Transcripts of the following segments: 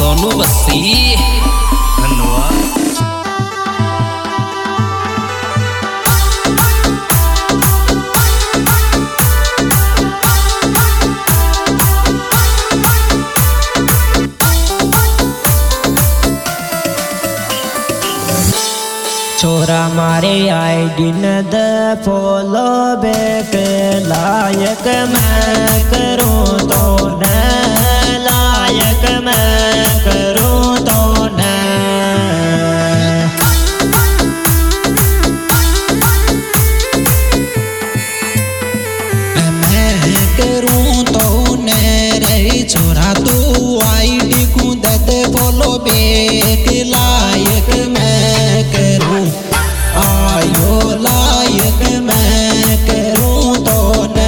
सोनू बस्सी धन्यवाद। छोरा मारे आईडी न द फॉलो बैक लायक मैं करूँ तो न लायक मैं करूँ तो न मैं करूँ तो न रे छोरा तू आईडी को दे फॉलो बैक लायक मैं करूँ आयो लायक मैं करूँ तो न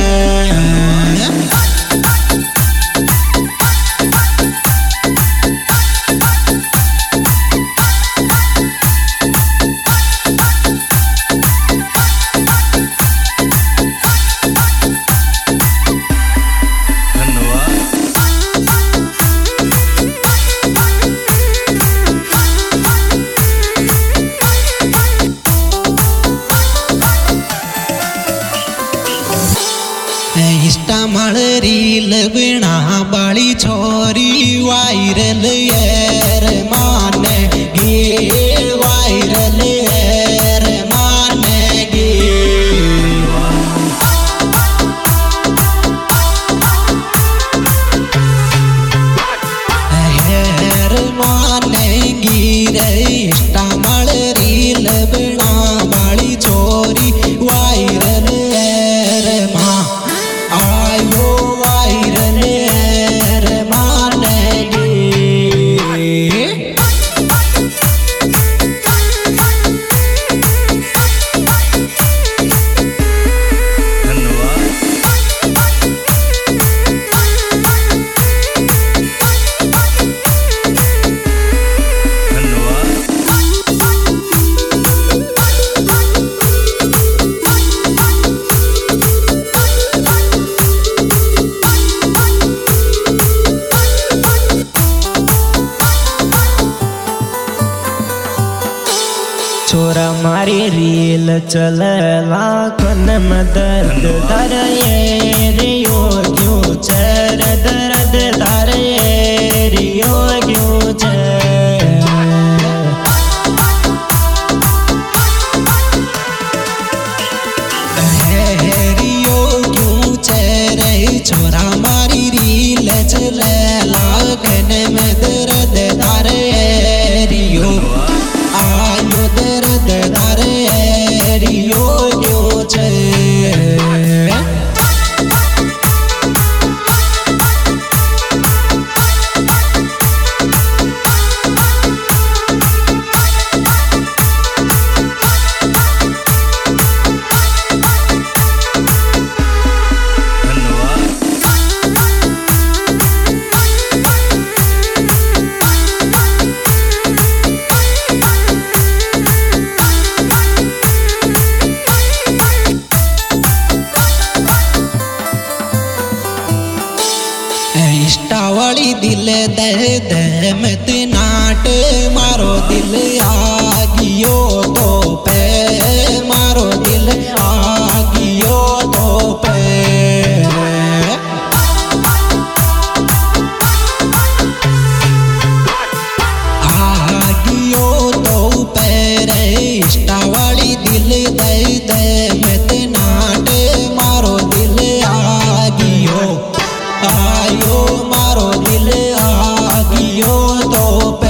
इस्टामाल रील बिना बाली छोरी वायरल यार माने गे वायरल यार माने गे यार माने गी रे इस्टामाल रील बिना बाली छोरी वायरल यार मां आयो वायरल यार मानेगी छोरा मारी रील चल लाखन में दर्द दर ये रियो क्यों चर दर्द दर ये रियो क्यों चर रियो क्यों चर छोरा मारी रील चल लाखन में दर्द दर ये रियो आयो दर्द दर रियो क्यों चल इष्टावली दिल दे दे मत नाट मारो दिल आगियो तो पे मारो दिल आगियो तो पे आगियो तो पे रे इष्टावली दिल दे दे मत नाट मारो दिल आगियो आयो मारो दिल आगियो तो पे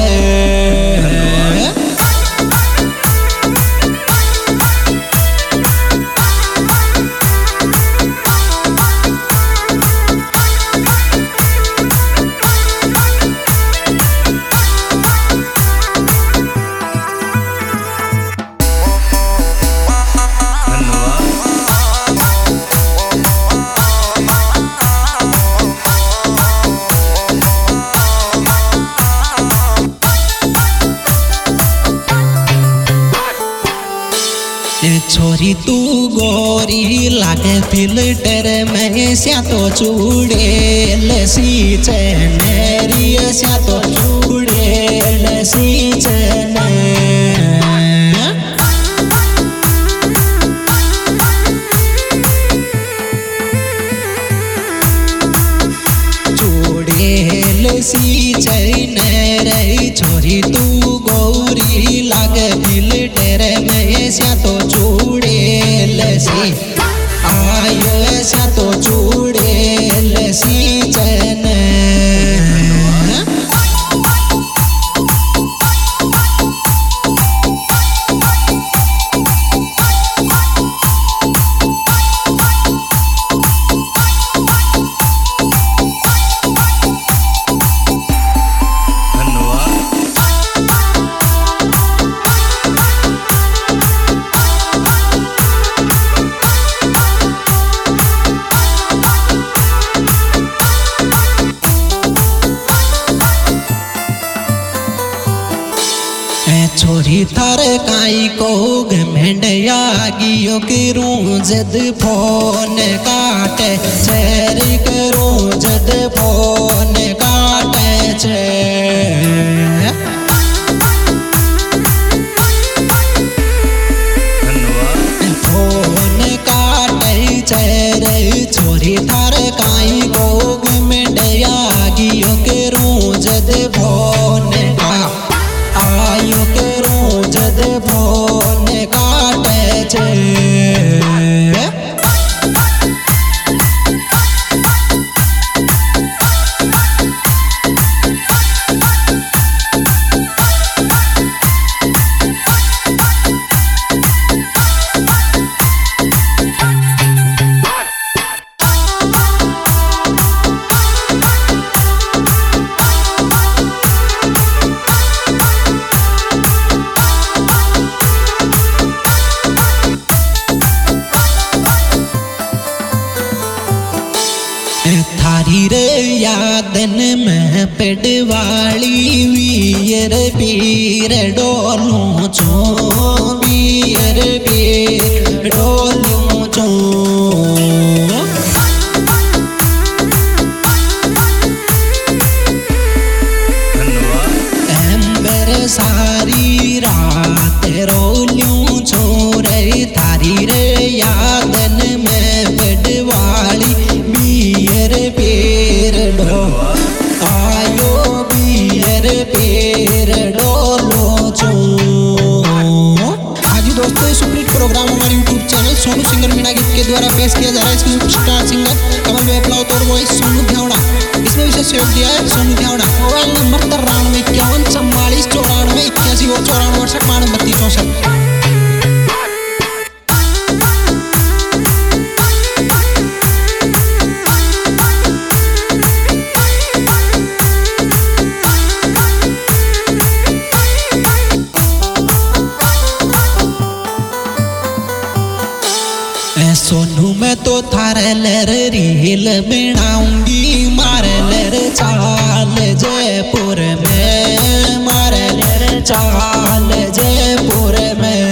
छोरी तू गोरी लागे फिल्टर में स्या तो चूड़े सींचे मेरी स्या तो चूड़े सींचे रे छोरी तू गौरी लागे फिल्टर में स्या तो चूड़ेल सी आयो स्या तो चूड़ेल सी चन छोरी थार काई को घमेंडया गियो करूं जद फोन काटे चेर करूं जद फोन काटे छे फोन काटे चेर छोरी थार काई को घमेंडया गियो करूं जद फोन आयो करूं जद फोन काटे छे थारी रे यादन में पेड़वाली वीर पीर डोलूं चो वीर पीर डोलूं चो एम्बर सारी रात रोलूं छो रे थारी रे यादन में पेड़वाली पेर डो आयो बियर पेर डोलो चो। हाँ जी दोस्तों, ये सुपरहिट प्रोग्राम हमारे YouTube channel Sonu singer Meena गीत के द्वारा पेश किया जा रहा है। इसमें सुपरस्टार सिंगर कमल वेपलावत और वॉइस सोनू ध्यावड़ा। इसमें विशेष सहयोग दिया है सोनू ध्यावड़ा। मोबाइल नंबर 93 51 44 94 81 और 94 68 32 64। सोनू मैं तो थारे लर रील बनाऊंगी मारे लर चाल जयपुर में मारे लर चाल जयपुर में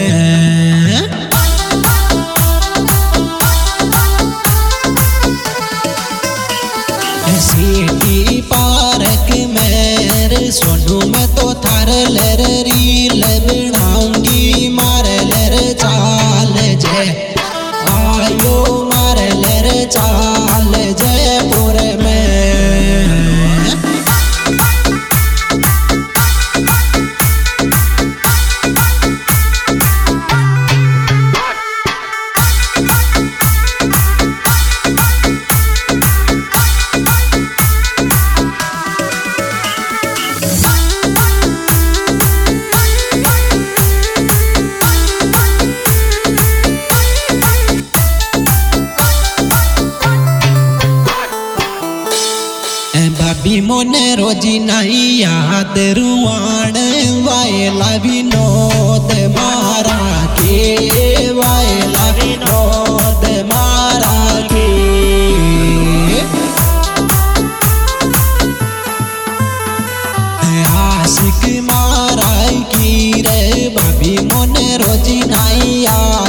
सिटी पार्क में सोनू मैं तो थारे लर रील बनाऊंगी मारे लर चाल जय आयो मारे लर चाल जयपुर में। भाभी मोने रोजी नहीं याद रुआण वायला विनोद मारा के वायला विनोद मारा के आशिक मारा की रे भाभी मोने रोजी नहीं याद